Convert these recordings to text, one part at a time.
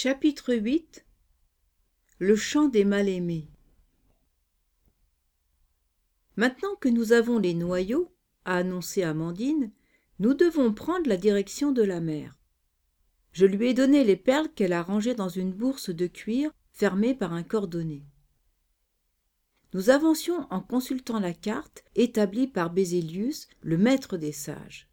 Chapitre 8. Le chant des mal-aimés. Maintenant que nous avons les noyaux, a annoncé Amandine, nous devons prendre la direction de la mer. Je lui ai donné les perles qu'elle a rangées dans une bourse de cuir fermée par un cordonnet. Nous avancions en consultant la carte établie par Bézélius, le maître des sages.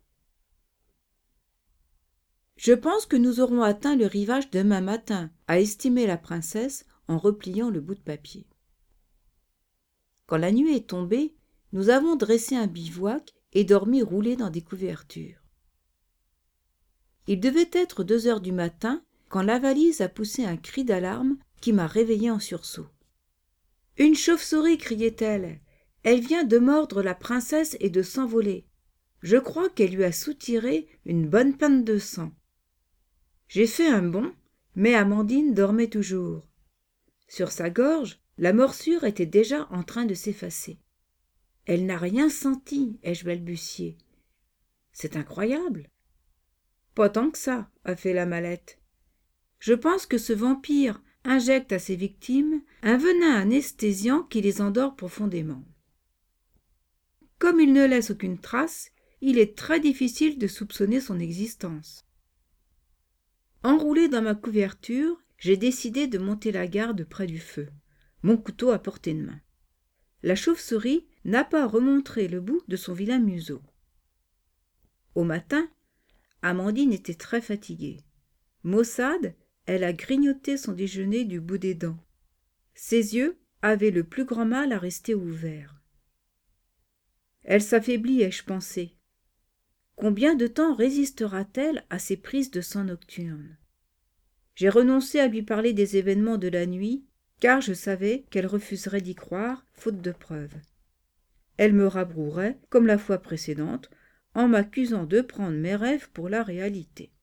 « Je pense que nous aurons atteint le rivage demain matin, » a estimé la princesse en repliant le bout de papier. Quand la nuit est tombée, nous avons dressé un bivouac et dormi roulés dans des couvertures. Il devait être 2 heures du matin quand la valise a poussé un cri d'alarme qui m'a réveillée en sursaut. « Une chauve-souris » criait-elle. « Elle vient de mordre la princesse et de s'envoler. Je crois qu'elle lui a soutiré une bonne pinte de sang. » J'ai fait un bond, mais Amandine dormait toujours. Sur sa gorge, la morsure était déjà en train de s'effacer. « Elle n'a rien senti, » ai-je balbutié. « C'est incroyable. »« Pas tant que ça, » a fait la mallette. « Je pense que ce vampire injecte à ses victimes un venin anesthésiant qui les endort profondément. Comme il ne laisse aucune trace, il est très difficile de soupçonner son existence. » Enroulé dans ma couverture, j'ai décidé de monter la garde près du feu, mon couteau à portée de main. La chauve-souris n'a pas remontré le bout de son vilain museau. Au matin, Amandine était très fatiguée. Maussade, elle a grignoté son déjeuner du bout des dents. Ses yeux avaient le plus grand mal à rester ouverts. Elle s'affaiblit, ai-je pensé. Combien de temps résistera-t-elle à ces prises de sang nocturnes? J'ai renoncé à lui parler des événements de la nuit, car je savais qu'elle refuserait d'y croire, faute de preuves. Elle me rabrouerait, comme la fois précédente, en m'accusant de prendre mes rêves pour la réalité.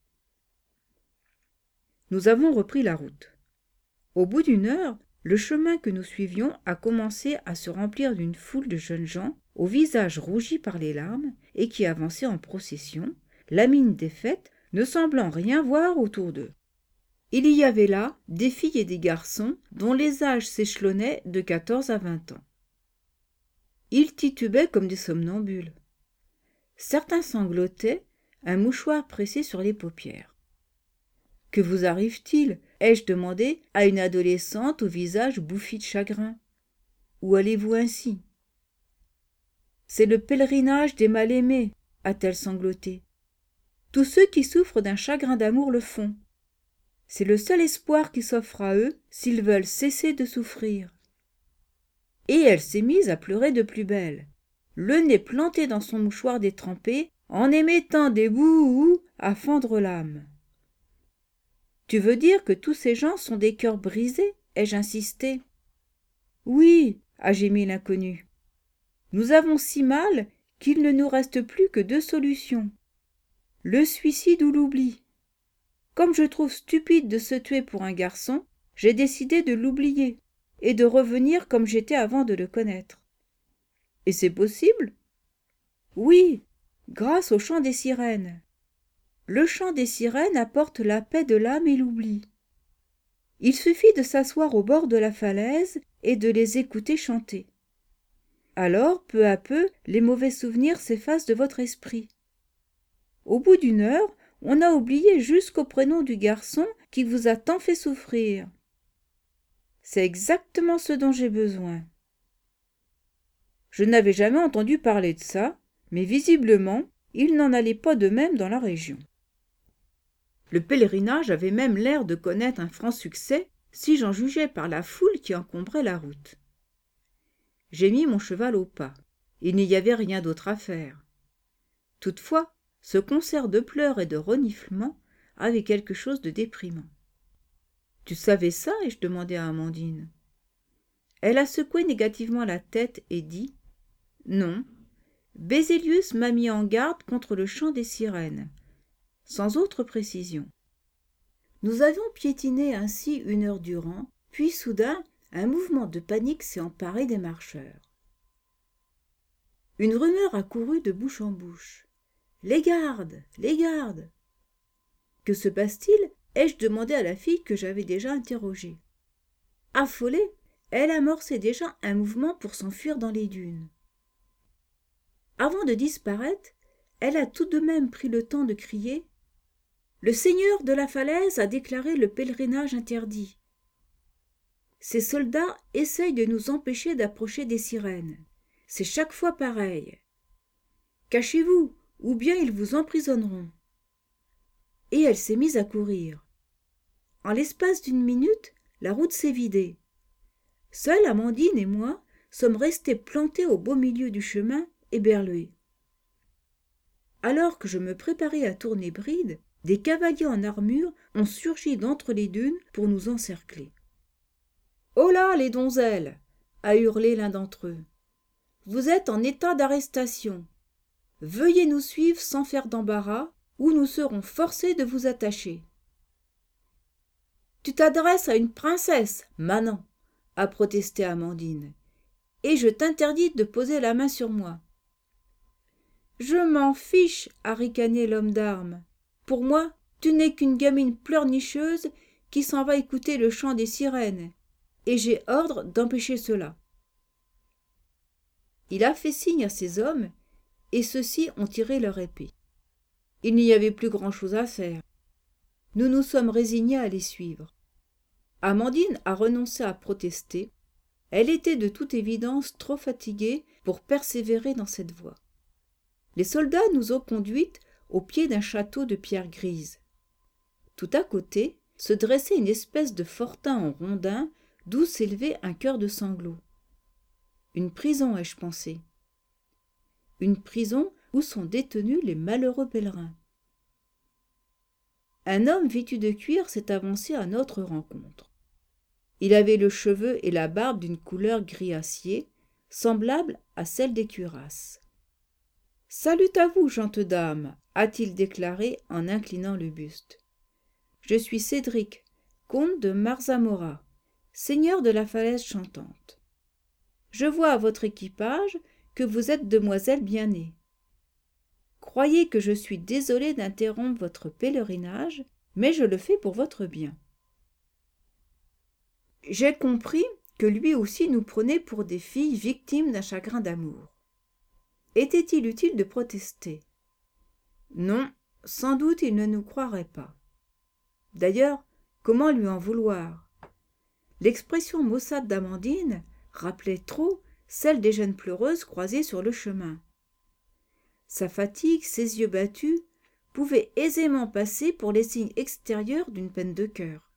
Nous avons repris la route. Au bout d'1 heure, le chemin que nous suivions a commencé à se remplir d'une foule de jeunes gens, au visage rougi par les larmes, et qui avançaient en procession, la mine défaite, ne semblant rien voir autour d'eux. Il y avait là des filles et des garçons dont les âges s'échelonnaient de 14 à 20 ans. Ils titubaient comme des somnambules. Certains sanglotaient, un mouchoir pressé sur les paupières. « Que vous arrive-t-il » ai-je demandé à une adolescente au visage bouffi de chagrin. « Où allez-vous ainsi ?»« C'est le pèlerinage des mal-aimés » a-t-elle sangloté. « Tous ceux qui souffrent d'un chagrin d'amour le font. C'est le seul espoir qui s'offre à eux s'ils veulent cesser de souffrir. » Et elle s'est mise à pleurer de plus belle, le nez planté dans son mouchoir détrempé, en émettant des bouhous à fendre l'âme. « Tu veux dire que tous ces gens sont des cœurs brisés ?» ai-je insisté. « Oui, » a gémi l'inconnu. « Nous avons si mal qu'il ne nous reste plus que 2 solutions. Le suicide ou l'oubli. Comme je trouve stupide de se tuer pour un garçon, j'ai décidé de l'oublier et de revenir comme j'étais avant de le connaître. Et c'est possible ? Oui, grâce au chant des sirènes. Le chant des sirènes apporte la paix de l'âme et l'oubli. Il suffit de s'asseoir au bord de la falaise et de les écouter chanter. Alors, peu à peu, les mauvais souvenirs s'effacent de votre esprit. Au bout d'1 heure, on a oublié jusqu'au prénom du garçon qui vous a tant fait souffrir. C'est exactement ce dont j'ai besoin. Je n'avais jamais entendu parler de ça, mais visiblement, il n'en allait pas de même dans la région. Le pèlerinage avait même l'air de connaître un franc succès, si j'en jugeais par la foule qui encombrait la route. J'ai mis mon cheval au pas. Il n'y avait rien d'autre à faire. Toutefois, ce concert de pleurs et de reniflements avait quelque chose de déprimant. « Tu savais ça ?» ai-je demandé à Amandine. Elle a secoué négativement la tête et dit « Non, Bézélius m'a mis en garde contre le chant des sirènes. » Sans autre précision. Nous avions piétiné ainsi 1 heure durant, puis soudain, un mouvement de panique s'est emparé des marcheurs. Une rumeur a couru de bouche en bouche. « Les gardes ! Les gardes !» Que se passe-t-il ? ai-je demandé à la fille que j'avais déjà interrogée. Affolée, elle amorçait déjà un mouvement pour s'enfuir dans les dunes. Avant de disparaître, elle a tout de même pris le temps de crier « Le seigneur de la falaise a déclaré le pèlerinage interdit. Ces soldats essayent de nous empêcher d'approcher des sirènes. C'est chaque fois pareil. Cachez-vous, ou bien ils vous emprisonneront. » Et elle s'est mise à courir. En l'espace d'une minute, la route s'est vidée. Seules Amandine et moi sommes restés plantés au beau milieu du chemin, éberlués. Alors que je me préparais à tourner bride, des cavaliers en armure ont surgi d'entre les dunes pour nous encercler. « Holà, les donzelles !» a hurlé l'un d'entre eux. « Vous êtes en état d'arrestation. Veuillez nous suivre sans faire d'embarras, ou nous serons forcés de vous attacher. »« Tu t'adresses à une princesse, manant, » a protesté Amandine, « et je t'interdis de poser la main sur moi. »« Je m'en fiche, » a ricané l'homme d'armes. « Pour moi, tu n'es qu'une gamine pleurnicheuse qui s'en va écouter le chant des sirènes, et j'ai ordre d'empêcher cela. » Il a fait signe à ses hommes, et ceux-ci ont tiré leur épée. Il n'y avait plus grand-chose à faire. Nous nous sommes résignés à les suivre. Amandine a renoncé à protester. Elle était de toute évidence trop fatiguée pour persévérer dans cette voie. Les soldats nous ont conduites au pied d'un château de pierre grise. Tout à côté se dressait une espèce de fortin en rondin d'où s'élevait un chœur de sanglots. Une prison, ai-je pensé. Une prison où sont détenus les malheureux pèlerins. Un homme vêtu de cuir s'est avancé à notre rencontre. Il avait le cheveu et la barbe d'une couleur gris acier, semblable à celle des cuirasses. « Salut à vous, gentes dames » a-t-il déclaré en inclinant le buste. « Je suis Cédric, comte de Marzamora, seigneur de la falaise chantante. Je vois à votre équipage que vous êtes demoiselles bien nées. Croyez que je suis désolé d'interrompre votre pèlerinage, mais je le fais pour votre bien. » J'ai compris que lui aussi nous prenait pour des filles victimes d'un chagrin d'amour. Était-il utile de protester? Non, sans doute il ne nous croirait pas. D'ailleurs, comment lui en vouloir? L'expression maussade d'Amandine rappelait trop celle des jeunes pleureuses croisées sur le chemin. Sa fatigue, ses yeux battus, pouvaient aisément passer pour les signes extérieurs d'une peine de cœur.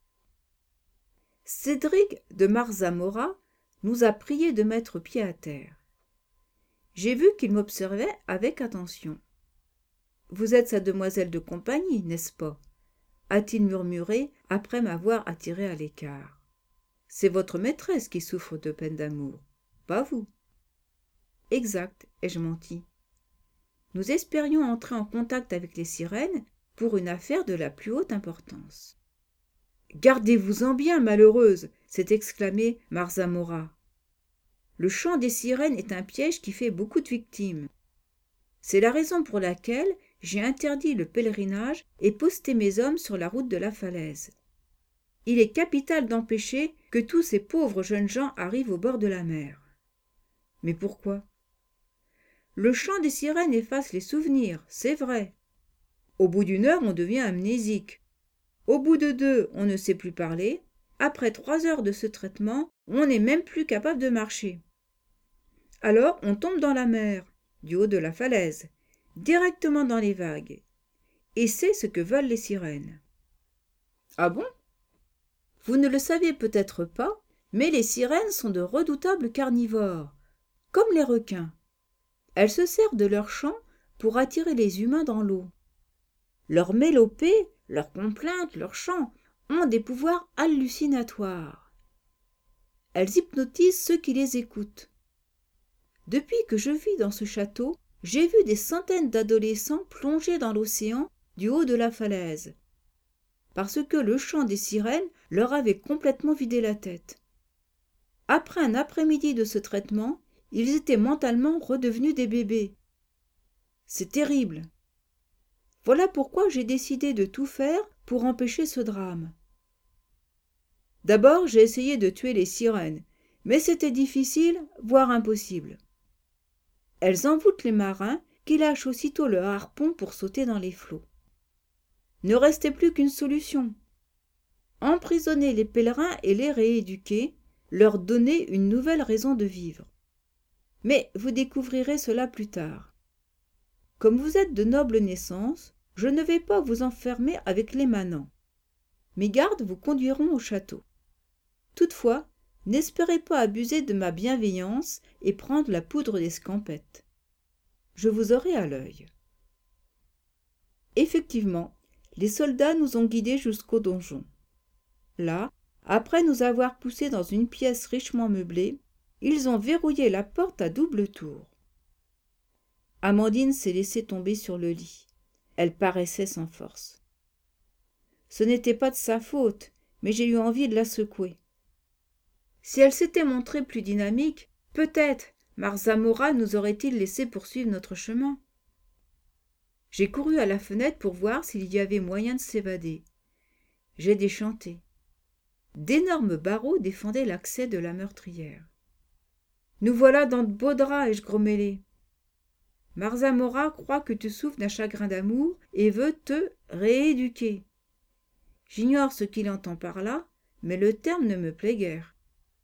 Cédric de Marzamora nous a priés de mettre pied à terre. J'ai vu qu'il m'observait avec attention. « Vous êtes sa demoiselle de compagnie, n'est-ce pas ?» a-t-il murmuré après m'avoir attiré à l'écart. « C'est votre maîtresse qui souffre de peine d'amour, pas vous. » « Exact, ai-je menti. Nous espérions entrer en contact avec les sirènes pour une affaire de la plus haute importance. »« Gardez-vous-en bien, malheureuse !» s'est exclamé Marzamora. « Le chant des sirènes est un piège qui fait beaucoup de victimes. C'est la raison pour laquelle j'ai interdit le pèlerinage et posté mes hommes sur la route de la falaise. Il est capital d'empêcher que tous ces pauvres jeunes gens arrivent au bord de la mer. » « Mais pourquoi ? » « Le chant des sirènes efface les souvenirs, c'est vrai. Au bout d'une heure, on devient amnésique. Au bout de 2, on ne sait plus parler. Après 3 heures de ce traitement, on n'est même plus capable de marcher. Alors, on tombe dans la mer, du haut de la falaise, directement dans les vagues. Et c'est ce que veulent les sirènes. » « Ah bon ? Vous ne le saviez peut-être pas, mais les sirènes sont de redoutables carnivores, comme les requins. Elles se servent de leur chant pour attirer les humains dans l'eau. Leurs mélopées, leurs complaintes, leurs chants ont des pouvoirs hallucinatoires. Elles hypnotisent ceux qui les écoutent. Depuis que je vis dans ce château, j'ai vu des centaines d'adolescents plonger dans l'océan du haut de la falaise, parce que le chant des sirènes leur avait complètement vidé la tête. Après un après-midi de ce traitement, ils étaient mentalement redevenus des bébés. C'est terrible. Voilà pourquoi j'ai décidé de tout faire pour empêcher ce drame. D'abord, j'ai essayé de tuer les sirènes, mais c'était difficile, voire impossible. Elles envoûtent les marins qui lâchent aussitôt le harpon pour sauter dans les flots. Ne restait plus qu'une solution. Emprisonner les pèlerins et les rééduquer, leur donner une nouvelle raison de vivre. Mais vous découvrirez cela plus tard. Comme vous êtes de noble naissance, je ne vais pas vous enfermer avec les manants. Mes gardes vous conduiront au château. Toutefois, n'espérez pas abuser de ma bienveillance et prendre la poudre d'escampette. Je vous aurai à l'œil. Effectivement, les soldats nous ont guidés jusqu'au donjon. Là, après nous avoir poussés dans une pièce richement meublée, ils ont verrouillé la porte à double tour. Amandine s'est laissée tomber sur le lit. Elle paraissait sans force. Ce n'était pas de sa faute, mais j'ai eu envie de la secouer. Si elle s'était montrée plus dynamique, peut-être Marzamora nous aurait-il laissé poursuivre notre chemin. J'ai couru à la fenêtre pour voir s'il y avait moyen de s'évader. J'ai déchanté. D'énormes barreaux défendaient l'accès de la meurtrière. « Nous voilà dans de beaux draps, ai-je grommelé. Marzamora croit que tu souffres d'un chagrin d'amour et veut te rééduquer. J'ignore ce qu'il entend par là, mais le terme ne me plaît guère. »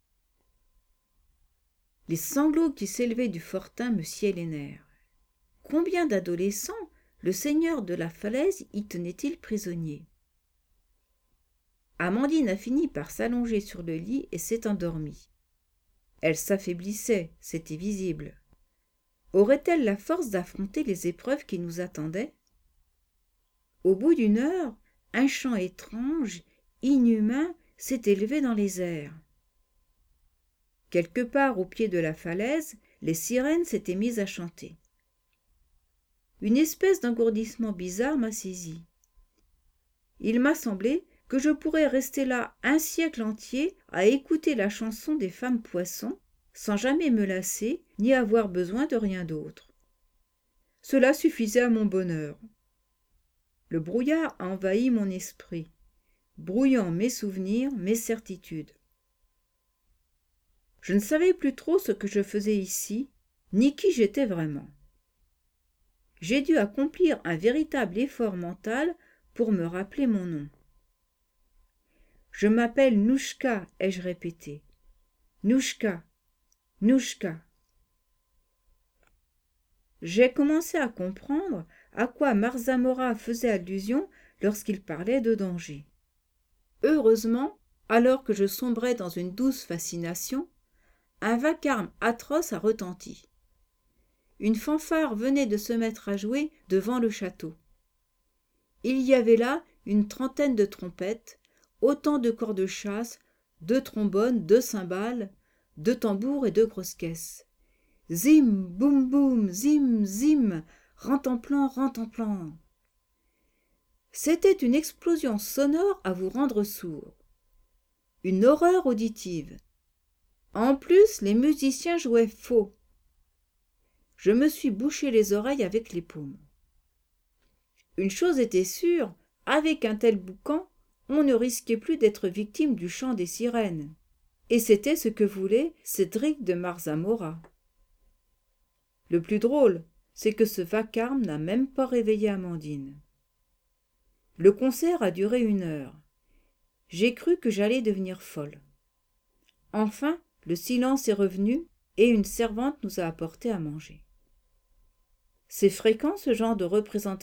Les sanglots qui s'élevaient du fortin me sciaient les nerfs. Combien d'adolescents le seigneur de la falaise y tenait-il prisonnier? Amandine a fini par s'allonger sur le lit et s'est endormie. Elle s'affaiblissait, c'était visible. Aurait-elle la force d'affronter les épreuves qui nous attendaient? Au bout d'une heure, un chant étrange, inhumain, s'est élevé dans les airs. Quelque part au pied de la falaise, les sirènes s'étaient mises à chanter. Une espèce d'engourdissement bizarre m'a saisi. Il m'a semblé que je pourrais rester là un siècle entier à écouter la chanson des femmes poissons, sans jamais me lasser ni avoir besoin de rien d'autre. Cela suffisait à mon bonheur. Le brouillard a envahi mon esprit, brouillant mes souvenirs, mes certitudes. Je ne savais plus trop ce que je faisais ici, ni qui j'étais vraiment. J'ai dû accomplir un véritable effort mental pour me rappeler mon nom. Je m'appelle Nouchka, ai-je répété. Nouchka, Nouchka. J'ai commencé à comprendre à quoi Marzamora faisait allusion lorsqu'il parlait de danger. Heureusement, alors que je sombrais dans une douce fascination, un vacarme atroce a retenti. Une fanfare venait de se mettre à jouer devant le château. Il y avait là une trentaine de trompettes, autant de corps de chasse, de trombones, de cymbales, de tambours et de grosses caisses. Zim, boum, boum, zim, zim, rentemplant, rentemplant. C'était une explosion sonore à vous rendre sourd. Une horreur auditive. En plus, les musiciens jouaient faux. Je me suis bouché les oreilles avec les paumes. Une chose était sûre, avec un tel boucan, on ne risquait plus d'être victime du chant des sirènes. Et c'était ce que voulait Cédric de Marzamora. Le plus drôle, c'est que ce vacarme n'a même pas réveillé Amandine. Le concert a duré 1 heure. J'ai cru que j'allais devenir folle. Enfin, le silence est revenu et une servante nous a apporté à manger. « C'est fréquent ce genre de représentation ?»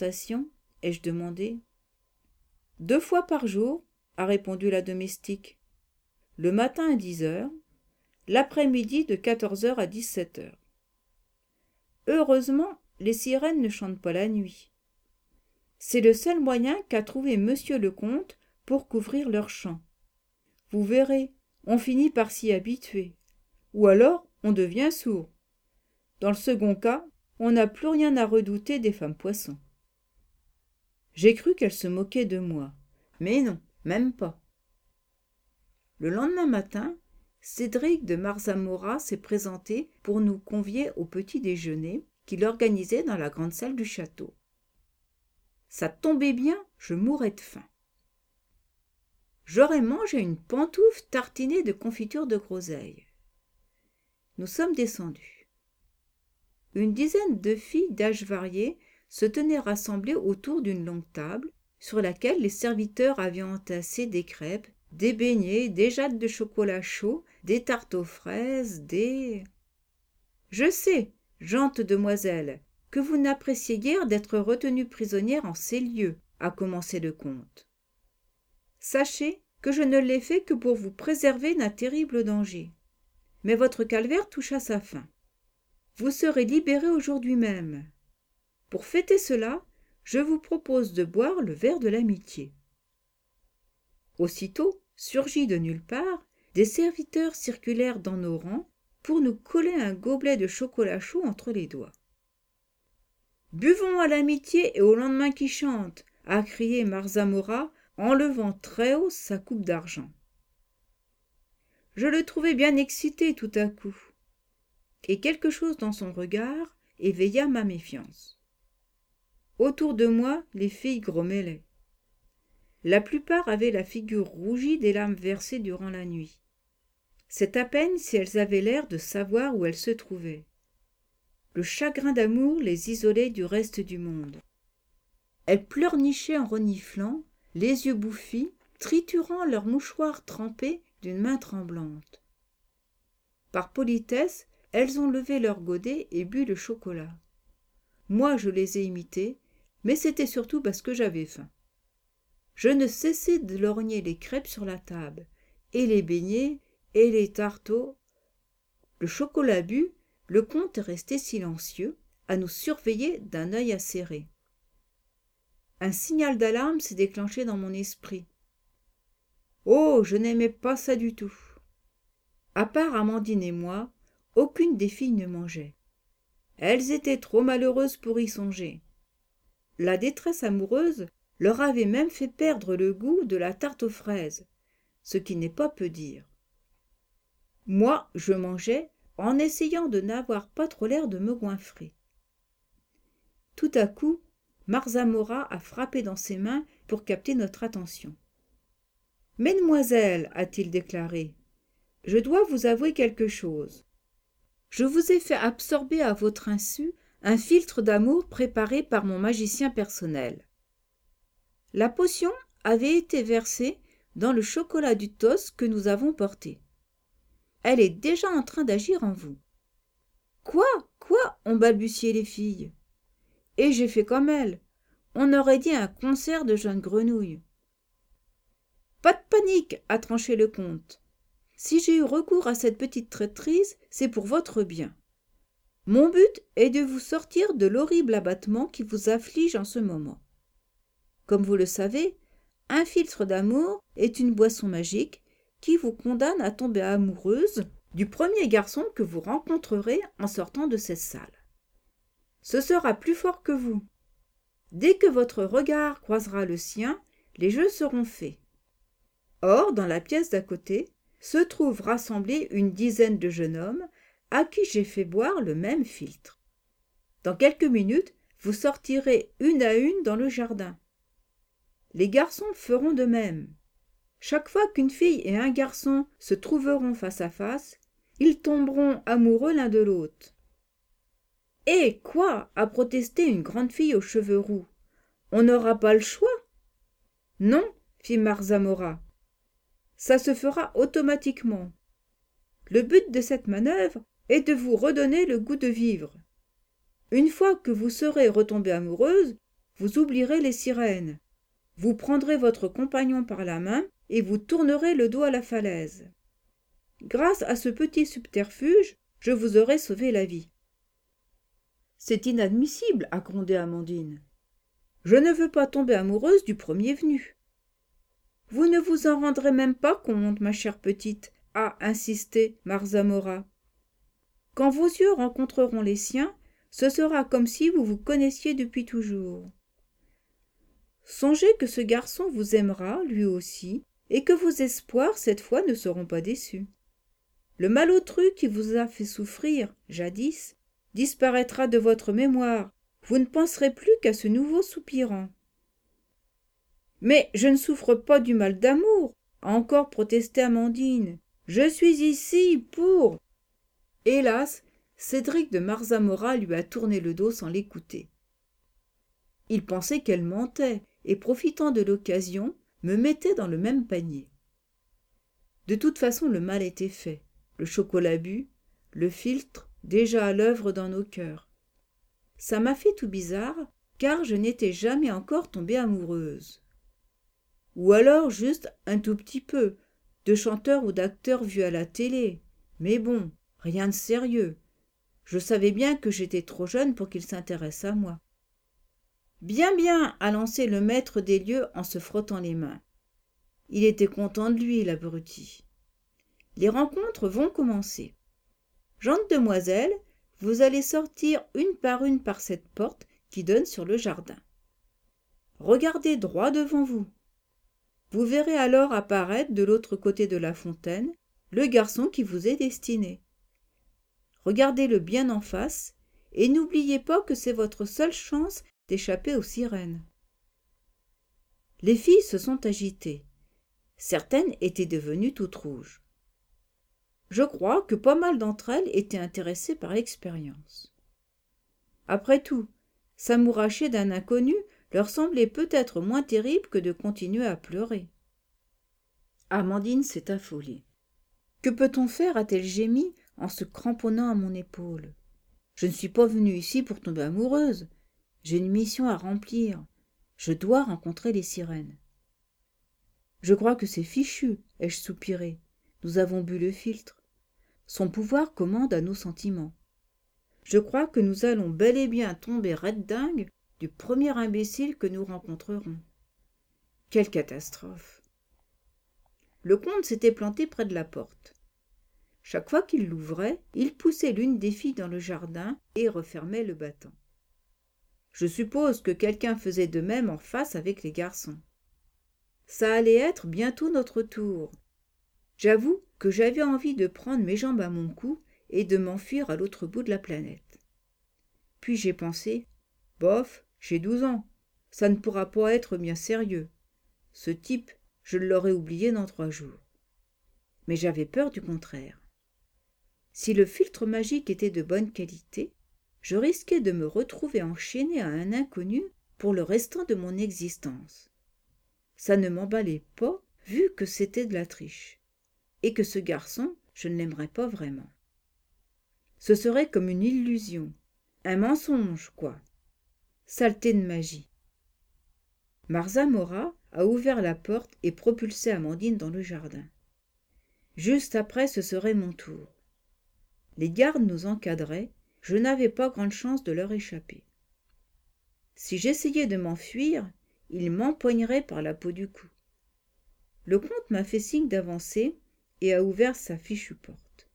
ai-je demandé. « 2 fois par jour, » a répondu la domestique. « Le matin à 10 heures, l'après-midi de 14 heures à 17 heures. Heureusement, les sirènes ne chantent pas la nuit. C'est le seul moyen qu'a trouvé monsieur le comte pour couvrir leur chant. Vous verrez, on finit par s'y habituer. Ou alors, on devient sourd. Dans le second cas, on n'a plus rien à redouter des femmes poissons. » J'ai cru qu'elle se moquait de moi. Mais non, même pas. Le lendemain matin, Cédric de Marzamora s'est présenté pour nous convier au petit déjeuner qu'il organisait dans la grande salle du château. Ça tombait bien, je mourais de faim. j'aurais mangé une pantoufle tartinée de confiture de groseille. Nous sommes descendus. Une dizaine de filles d'âge varié se tenaient rassemblées autour d'une longue table, sur laquelle les serviteurs avaient entassé des crêpes, des beignets, des jattes de chocolat chaud, des tartes aux fraises, des... Je sais, gentes demoiselles, que vous n'appréciez guère d'être retenues prisonnières en ces lieux, a commencé le comte. Sachez que je ne l'ai fait que pour vous préserver d'un terrible danger. Mais votre calvaire touche à sa fin. Vous serez libérés aujourd'hui même. Pour fêter cela, je vous propose de boire le verre de l'amitié. Aussitôt, surgis de nulle part, des serviteurs circulèrent dans nos rangs pour nous coller un gobelet de chocolat chaud entre les doigts. « Buvons à l'amitié et au lendemain qui chante !» a crié Marzamora en levant très haut sa coupe d'argent. Je le trouvai bien excité tout à coup, et quelque chose dans son regard éveilla ma méfiance. Autour de moi, les filles grommelaient. La plupart avaient la figure rougie des larmes versées durant la nuit. C'est à peine si elles avaient l'air de savoir où elles se trouvaient. Le chagrin d'amour les isolait du reste du monde. Elles pleurnichaient en reniflant, les yeux bouffis, triturant leurs mouchoirs trempés d'une main tremblante. Par politesse, elles ont levé leur godet et bu le chocolat. Moi, je les ai imitées, mais c'était surtout parce que j'avais faim. Je ne cessais de lorgner les crêpes sur la table, et les beignets, et les tarteaux. Le chocolat bu, le comte est resté silencieux, à nous surveiller d'un œil acéré. Un signal d'alarme s'est déclenché dans mon esprit. Oh, je n'aimais pas ça du tout. À part Amandine et moi, aucune des filles ne mangeait. Elles étaient trop malheureuses pour y songer. La détresse amoureuse leur avait même fait perdre le goût de la tarte aux fraises, ce qui n'est pas peu dire. Moi, je mangeais en essayant de n'avoir pas trop l'air de me goinfrer. Tout à coup, Marzamora a frappé dans ses mains pour capter notre attention. « Mesdemoiselles, a-t-il déclaré, je dois vous avouer quelque chose. Je vous ai fait absorber à votre insu un filtre d'amour préparé par mon magicien personnel. La potion avait été versée dans le chocolat du toast que nous avons porté. Elle est déjà en train d'agir en vous. »« Quoi ? Quoi ?» ont balbutié les filles. Et j'ai fait comme elles. On aurait dit un concert de jeunes grenouilles. « Pas de panique !» a tranché le comte. « Si j'ai eu recours à cette petite traîtrise, c'est pour votre bien. Mon but est de vous sortir de l'horrible abattement qui vous afflige en ce moment. Comme vous le savez, un filtre d'amour est une boisson magique qui vous condamne à tomber amoureuse du premier garçon que vous rencontrerez en sortant de cette salle. Ce sera plus fort que vous. Dès que votre regard croisera le sien, les jeux seront faits. Or, dans la pièce d'à côté, se trouvent rassemblés une dizaine de jeunes hommes à qui j'ai fait boire le même filtre. Dans quelques minutes, vous sortirez une à une dans le jardin. Les garçons feront de même. Chaque fois qu'une fille et un garçon se trouveront face à face, ils tomberont amoureux l'un de l'autre. « Eh, quoi ?» a protesté une grande fille aux cheveux roux. « On n'aura pas le choix ?»« Non, » fit Marzamora. « Ça se fera automatiquement. Le but de cette manœuvre est de vous redonner le goût de vivre. Une fois que vous serez retombée amoureuse, vous oublierez les sirènes. Vous prendrez votre compagnon par la main et vous tournerez le dos à la falaise. Grâce à ce petit subterfuge, je vous aurai sauvé la vie. » « C'est inadmissible, » a grondé Amandine. « Je ne veux pas tomber amoureuse du premier venu. »« Vous ne vous en rendrez même pas compte, ma chère petite, » a insisté Marzamora. « Quand vos yeux rencontreront les siens, ce sera comme si vous vous connaissiez depuis toujours. Songez que ce garçon vous aimera, lui aussi, et que vos espoirs, cette fois, ne seront pas déçus. Le malotru qui vous a fait souffrir, jadis, disparaîtra de votre mémoire. Vous ne penserez plus qu'à ce nouveau soupirant. »« Mais je ne souffre pas du mal d'amour, » a encore protesté Amandine. Je suis ici pour... Hélas, Cédric de Marzamora lui a tourné le dos sans l'écouter. Il pensait qu'elle mentait et, profitant de l'occasion, me mettait dans le même panier. De toute façon, le mal était fait. Le chocolat bu, le philtre, déjà à l'œuvre dans nos cœurs. Ça m'a fait tout bizarre, car je n'étais jamais encore tombée amoureuse. Ou alors juste un tout petit peu, de chanteurs ou d'acteurs vus à la télé. Mais bon, rien de sérieux. Je savais bien que j'étais trop jeune pour qu'il s'intéresse à moi. Bien, bien, a lancé le maître des lieux en se frottant les mains. Il était content de lui, l'abruti. Les rencontres vont commencer. Gentes demoiselles, vous allez sortir une par cette porte qui donne sur le jardin. Regardez droit devant vous. Vous verrez alors apparaître de l'autre côté de la fontaine le garçon qui vous est destiné. Regardez-le bien en face et n'oubliez pas que c'est votre seule chance d'échapper aux sirènes. Les filles se sont agitées. Certaines étaient devenues toutes rouges. Je crois que pas mal d'entre elles étaient intéressées par l'expérience. Après tout, s'amouracher d'un inconnu leur semblait peut-être moins terrible que de continuer à pleurer. Amandine s'est affolée. « Que peut-on faire » a-t-elle gémi en se cramponnant à mon épaule. « Je ne suis pas venue ici pour tomber amoureuse. J'ai une mission à remplir. Je dois rencontrer les sirènes. »« Je crois que c'est fichu, » ai-je soupiré. Nous avons bu le philtre. Son pouvoir commande à nos sentiments. Je crois que nous allons bel et bien tomber red-dingue du premier imbécile que nous rencontrerons. Quelle catastrophe! Le comte s'était planté près de la porte. Chaque fois qu'il l'ouvrait, il poussait l'une des filles dans le jardin et refermait le battant. Je suppose que quelqu'un faisait de même en face avec les garçons. Ça allait être bientôt notre tour. J'avoue que j'avais envie de prendre mes jambes à mon cou et de m'enfuir à l'autre bout de la planète. Puis j'ai pensé, bof, j'ai 12 ans, ça ne pourra pas être bien sérieux. Ce type, je l'aurais oublié dans 3 jours. Mais j'avais peur du contraire. Si le philtre magique était de bonne qualité, je risquais de me retrouver enchaînée à un inconnu pour le restant de mon existence. Ça ne m'emballait pas, vu que c'était de la triche, et que ce garçon, je ne l'aimerais pas vraiment. Ce serait comme une illusion, un mensonge, quoi. Saleté de magie. Marzamora a ouvert la porte et propulsé Amandine dans le jardin. Juste après, ce serait mon tour. Les gardes nous encadraient, je n'avais pas grande chance de leur échapper. Si j'essayais de m'enfuir, ils m'empoigneraient par la peau du cou. Le comte m'a fait signe d'avancer et a ouvert sa fichue porte.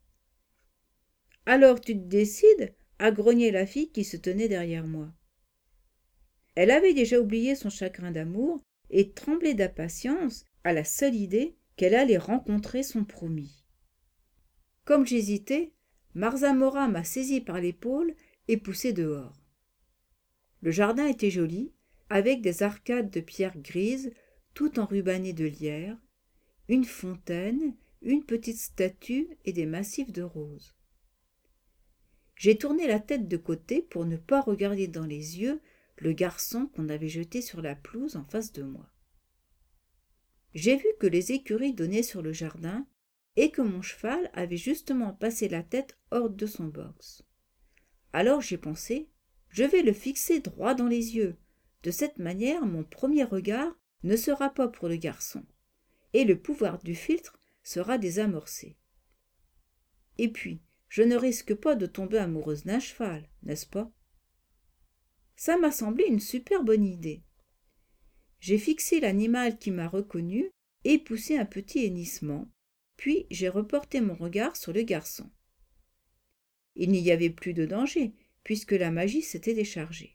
« Alors tu te décides ?» a grogné la fille qui se tenait derrière moi. Elle avait déjà oublié son chagrin d'amour et tremblait d'impatience à la seule idée qu'elle allait rencontrer son promis. Comme j'hésitais, Marzamora m'a saisi par l'épaule et poussé dehors. Le jardin était joli, avec des arcades de pierre grise, tout enrubannées de lierre, une fontaine, une petite statue et des massifs de roses. J'ai tourné la tête de côté pour ne pas regarder dans les yeux le garçon qu'on avait jeté sur la pelouse en face de moi. J'ai vu que les écuries donnaient sur le jardin et que mon cheval avait justement passé la tête hors de son box. Alors j'ai pensé, je vais le fixer droit dans les yeux. De cette manière, mon premier regard ne sera pas pour le garçon, et le pouvoir du philtre sera désamorcé. Et puis, je ne risque pas de tomber amoureuse d'un cheval, n'est-ce pas? Ça m'a semblé une super bonne idée. J'ai fixé l'animal qui m'a reconnu et poussé un petit hennissement, puis j'ai reporté mon regard sur le garçon. Il n'y avait plus de danger, puisque la magie s'était déchargée.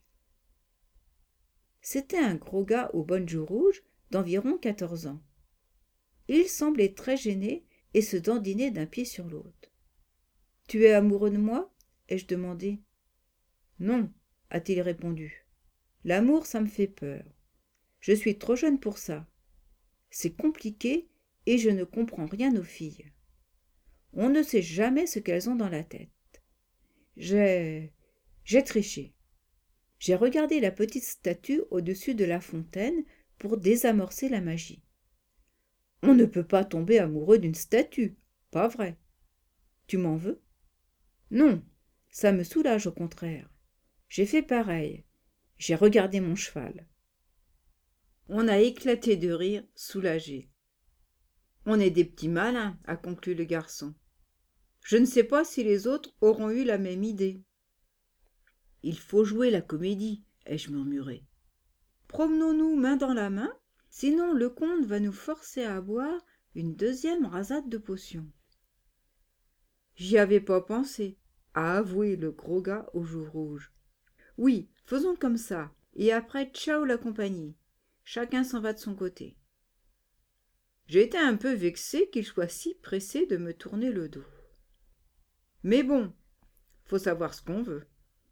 C'était un gros gars aux bonnes joues rouges d'environ 14 ans. Il semblait très gêné et se dandinait d'un pied sur l'autre. « Tu es amoureux de moi ?» ai-je demandé. « Non, » a-t-il répondu. « L'amour, ça me fait peur. Je suis trop jeune pour ça. C'est compliqué et je ne comprends rien aux filles. On ne sait jamais ce qu'elles ont dans la tête. J'ai triché. J'ai regardé la petite statue au-dessus de la fontaine pour désamorcer la magie. On ne peut pas tomber amoureux d'une statue, pas vrai? Tu m'en veux? Non, ça me soulage au contraire. J'ai fait pareil. J'ai regardé mon cheval. On a éclaté de rire, soulagé. On est des petits malins, a conclu le garçon. Je ne sais pas si les autres auront eu la même idée. Il faut jouer la comédie, ai-je murmuré. Promenons-nous main dans la main, sinon le comte va nous forcer à boire une deuxième rasade de potions. J'y avais pas pensé, a avoué le gros gars aux joues rouges. Oui, faisons comme ça, et après ciao la compagnie. Chacun s'en va de son côté. J'ai été un peu vexé qu'il soit si pressé de me tourner le dos. Mais bon, faut savoir ce qu'on veut.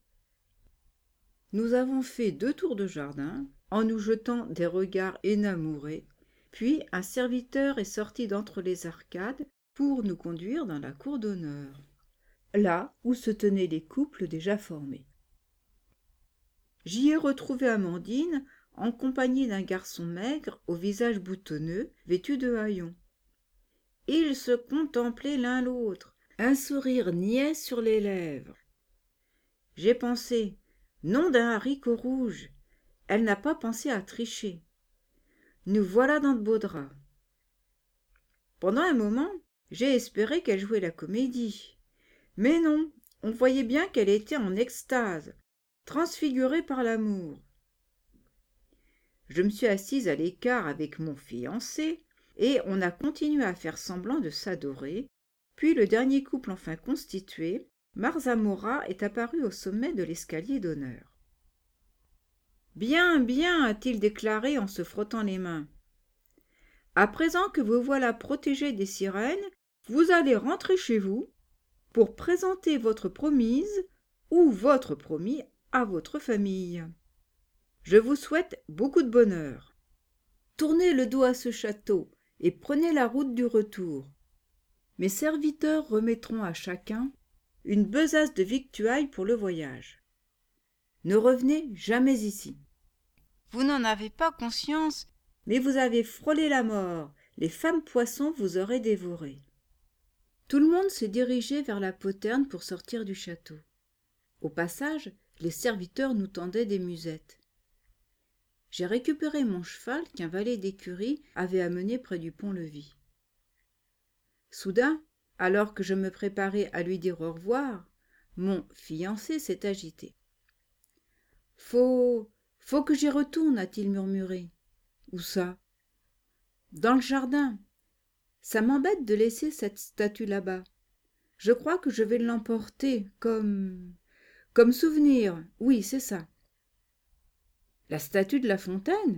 Nous avons fait 2 tours de jardin, en nous jetant des regards énamourés, puis un serviteur est sorti d'entre les arcades pour nous conduire dans la cour d'honneur, là où se tenaient les couples déjà formés. J'y ai retrouvé Amandine en compagnie d'un garçon maigre au visage boutonneux, vêtu de haillons. Ils se contemplaient l'un l'autre, un sourire niais sur les lèvres. J'ai pensé, nom d'un haricot rouge, elle n'a pas pensé à tricher. Nous voilà dans de beaux draps. Pendant un moment, j'ai espéré qu'elle jouait la comédie. Mais non, on voyait bien qu'elle était en extase, transfigurée par l'amour. Je me suis assise à l'écart avec mon fiancé, et on a continué à faire semblant de s'adorer, puis le dernier couple enfin constitué, Marzamora est apparu au sommet de l'escalier d'honneur. « Bien, bien, a-t-il déclaré en se frottant les mains. À présent que vous voilà protégés des sirènes, vous allez rentrer chez vous pour présenter votre promise ou votre promis à votre famille. Je vous souhaite beaucoup de bonheur. Tournez le dos à ce château et prenez la route du retour. Mes serviteurs remettront à chacun une besace de victuailles pour le voyage. Ne revenez jamais ici. Vous n'en avez pas conscience, mais vous avez frôlé la mort. Les femmes poissons vous auraient dévoré. » Tout le monde s'est dirigé vers la poterne pour sortir du château. Au passage, les serviteurs nous tendaient des musettes. J'ai récupéré mon cheval qu'un valet d'écurie avait amené près du pont-levis. Soudain, alors que je me préparais à lui dire au revoir, mon fiancé s'est agité. « Faut que j'y retourne, a-t-il murmuré. « Où ça ?»« Dans le jardin. Ça m'embête de laisser cette statue là-bas. Je crois que je vais l'emporter comme souvenir. Oui, c'est ça. » « La statue de la fontaine ? » ?»«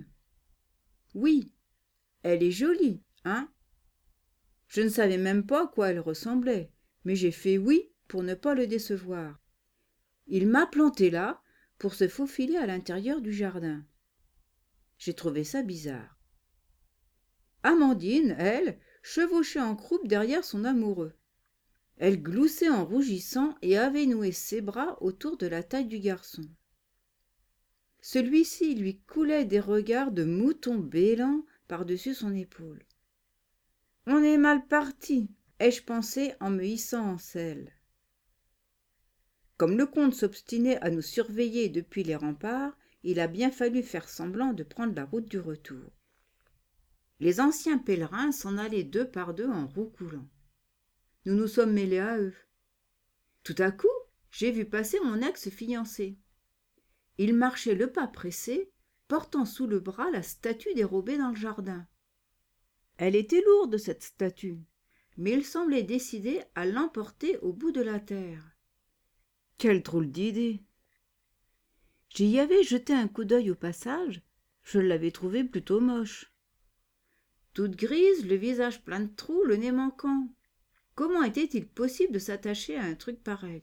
Oui, elle est jolie, hein ? » Je ne savais même pas à quoi elle ressemblait, mais j'ai fait oui pour ne pas le décevoir. Il m'a planté là pour se faufiler à l'intérieur du jardin. J'ai trouvé ça bizarre. Amandine, elle, chevauchait en croupe derrière son amoureux. Elle gloussait en rougissant et avait noué ses bras autour de la taille du garçon. Celui-ci lui coulait des regards de mouton bêlant par-dessus son épaule. « On est mal parti, ai-je pensé en me hissant en selle. » Comme le comte s'obstinait à nous surveiller depuis les remparts, il a bien fallu faire semblant de prendre la route du retour. Les anciens pèlerins s'en allaient 2 par 2 en roucoulant. Nous nous sommes mêlés à eux. Tout à coup, j'ai vu passer mon ex-fiancé. Il marchait le pas pressé, portant sous le bras la statue dérobée dans le jardin. Elle était lourde, cette statue, mais il semblait décidé à l'emporter au bout de la terre. Quelle drôle d'idée! J'y avais jeté un coup d'œil au passage, je l'avais trouvée plutôt moche. Toute grise, le visage plein de trous, le nez manquant. Comment était-il possible de s'attacher à un truc pareil?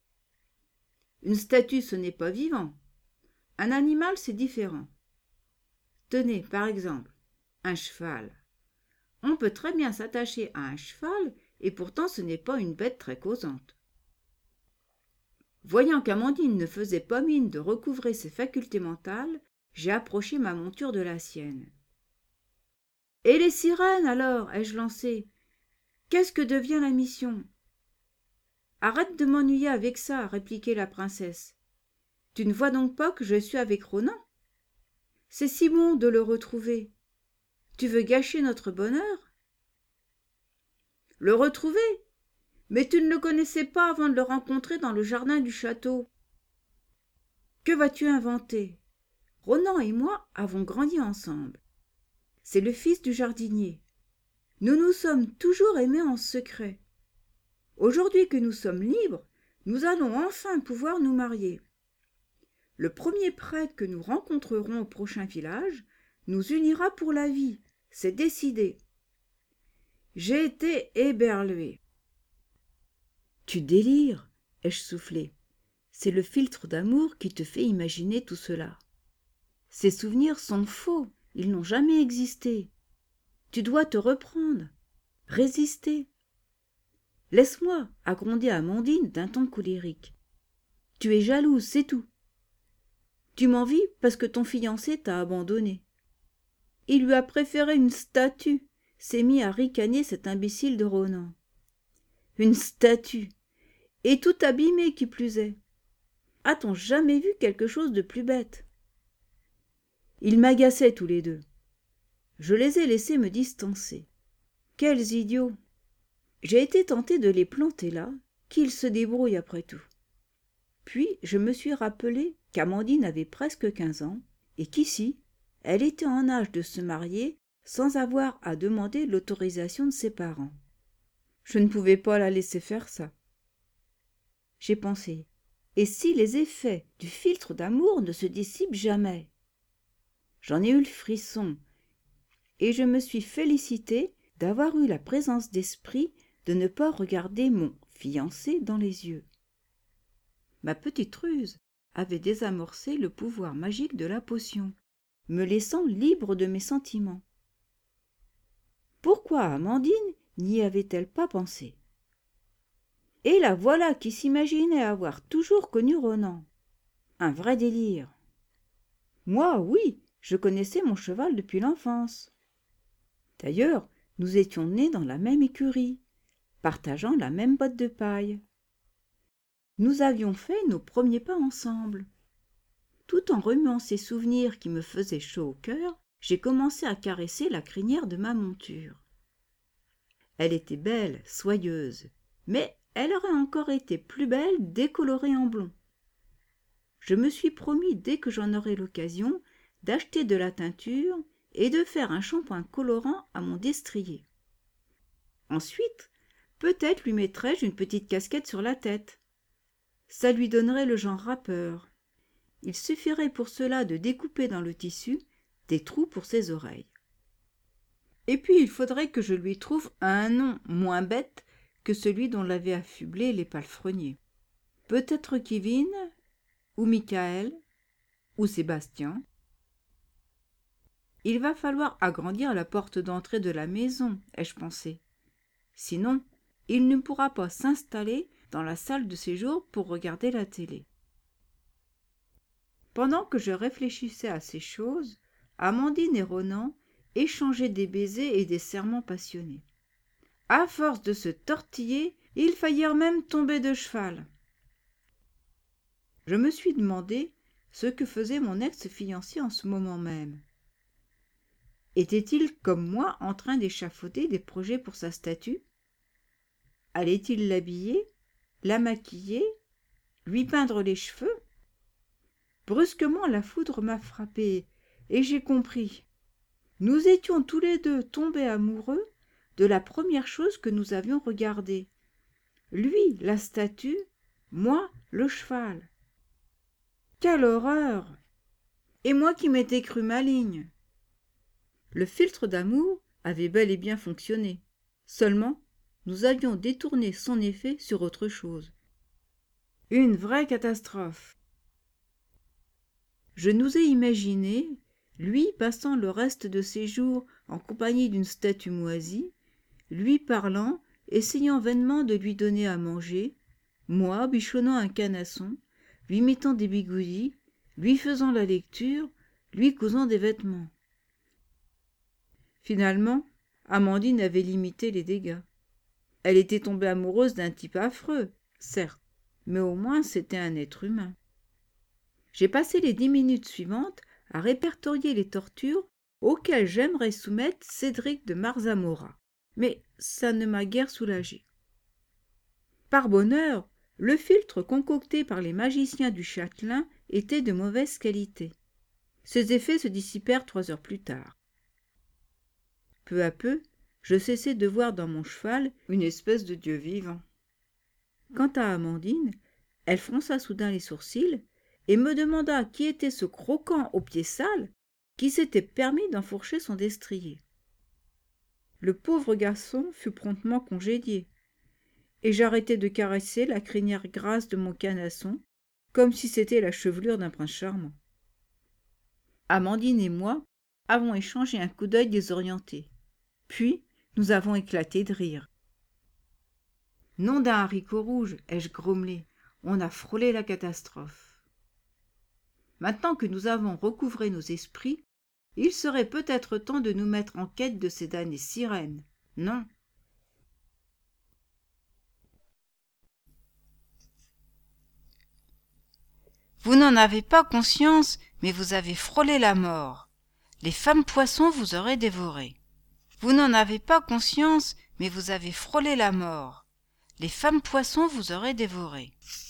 Une statue, ce n'est pas vivant. Un animal, c'est différent. Tenez, par exemple, un cheval. On peut très bien s'attacher à un cheval, et pourtant ce n'est pas une bête très causante. Voyant qu'Amandine ne faisait pas mine de recouvrer ses facultés mentales, j'ai approché ma monture de la sienne. « Et les sirènes, alors ?» ai-je lancé. « Qu'est-ce que devient la mission ?»« Arrête de m'ennuyer avec ça, » répliquait la princesse. « Tu ne vois donc pas que je suis avec Ronan ? C'est si bon de le retrouver. Tu veux gâcher notre bonheur ? » « Le retrouver ? Mais tu ne le connaissais pas avant de le rencontrer dans le jardin du château. Que vas-tu inventer ? Ronan et moi avons grandi ensemble. C'est le fils du jardinier. Nous nous sommes toujours aimés en secret. Aujourd'hui que nous sommes libres, nous allons enfin pouvoir nous marier. Le premier prêtre que nous rencontrerons au prochain village nous unira pour la vie, c'est décidé. J'ai été éberluée. « Tu délires, ai-je soufflé. C'est le philtre d'amour qui te fait imaginer tout cela. Ces souvenirs sont faux, ils n'ont jamais existé. Tu dois te reprendre, résister. Laisse-moi, a grondé Amandine d'un ton colérique. Tu es jalouse, c'est tout. Tu m'envies parce que ton fiancé t'a abandonné. Il lui a préféré une statue, s'est mis à ricaner cet imbécile de Ronan. Une statue, et tout abîmée qui plus est. A-t-on jamais vu quelque chose de plus bête ? Ils m'agaçaient tous les deux. Je les ai laissés me distancer. Quels idiots ! J'ai été tentée de les planter là, qu'ils se débrouillent après tout. Puis je me suis rappelé qu'Amandine avait presque 15 ans et qu'ici, elle était en âge de se marier sans avoir à demander l'autorisation de ses parents. Je ne pouvais pas la laisser faire ça. J'ai pensé, et si les effets du philtre d'amour ne se dissipent jamais ? J'en ai eu le frisson, et je me suis félicitée d'avoir eu la présence d'esprit de ne pas regarder mon fiancé dans les yeux. Ma petite ruse avait désamorcé le pouvoir magique de la potion, me laissant libre de mes sentiments. Pourquoi Amandine n'y avait-elle pas pensé ? Et la voilà qui s'imaginait avoir toujours connu Ronan. Un vrai délire. Moi, oui, je connaissais mon cheval depuis l'enfance. D'ailleurs, nous étions nés dans la même écurie, partageant la même botte de paille. Nous avions fait nos premiers pas ensemble. Tout en remuant ces souvenirs qui me faisaient chaud au cœur, j'ai commencé à caresser la crinière de ma monture. Elle était belle, soyeuse, mais elle aurait encore été plus belle décolorée en blond. Je me suis promis, dès que j'en aurai l'occasion, d'acheter de la teinture et de faire un shampoing colorant à mon destrier. Ensuite, peut-être lui mettrai-je une petite casquette sur la tête. Ça lui donnerait le genre rappeur. Il suffirait pour cela de découper dans le tissu des trous pour ses oreilles. Et puis il faudrait que je lui trouve un nom moins bête que celui dont l'avaient affublé les palefreniers. Peut-être Kevin, ou Michael, ou Sébastien. Il va falloir agrandir la porte d'entrée de la maison, ai-je pensé. Sinon, il ne pourra pas s'installer dans la salle de séjour pour regarder la télé. Pendant que je réfléchissais à ces choses, Amandine et Ronan échangeaient des baisers et des serments passionnés. À force de se tortiller, ils faillirent même tomber de cheval. Je me suis demandé ce que faisait mon ex-fiancé en ce moment même. Était-il, comme moi, en train d'échafauder des projets pour sa statue ? Allait-il l'habiller, la maquiller, lui peindre les cheveux ? Brusquement, la foudre m'a frappée, et j'ai compris. Nous étions tous les deux tombés amoureux de la première chose que nous avions regardée. Lui, la statue, moi, le cheval. Quelle horreur! Et moi qui m'étais cru maligne. Le philtre d'amour avait bel et bien fonctionné. Seulement, nous avions détourné son effet sur autre chose. Une vraie catastrophe. Je nous ai imaginé lui passant le reste de ses jours en compagnie d'une statue moisie, lui parlant, essayant vainement de lui donner à manger, moi bichonnant un canasson, lui mettant des bigoudis, lui faisant la lecture, lui cousant des vêtements. Finalement, Amandine avait limité les dégâts. Elle était tombée amoureuse d'un type affreux, certes, mais au moins c'était un être humain. J'ai passé les 10 minutes suivantes à répertorier les tortures auxquelles j'aimerais soumettre Cédric de Marzamora, mais ça ne m'a guère soulagé. Par bonheur, le filtre concocté par les magiciens du Châtelain était de mauvaise qualité. Ses effets se dissipèrent 3 heures plus tard. Peu à peu, je cessai de voir dans mon cheval une espèce de dieu vivant. Quant à Amandine, elle fronça soudain les sourcils et me demanda qui était ce croquant aux pieds sales qui s'était permis d'enfourcher son destrier. Le pauvre garçon fut promptement congédié, et j'arrêtai de caresser la crinière grasse de mon canasson, comme si c'était la chevelure d'un prince charmant. Amandine et moi avons échangé un coup d'œil désorienté. Puis, nous avons éclaté de rire. « Nom d'un haricot rouge !» ai-je grommelé. « On a frôlé la catastrophe. » Maintenant que nous avons recouvré nos esprits, il serait peut-être temps de nous mettre en quête de ces damnées sirènes. Non. Vous n'en avez pas conscience, mais vous avez frôlé la mort. Les femmes poissons vous auraient dévoré. Vous n'en avez pas conscience, mais vous avez frôlé la mort. Les femmes poissons vous auraient dévoré.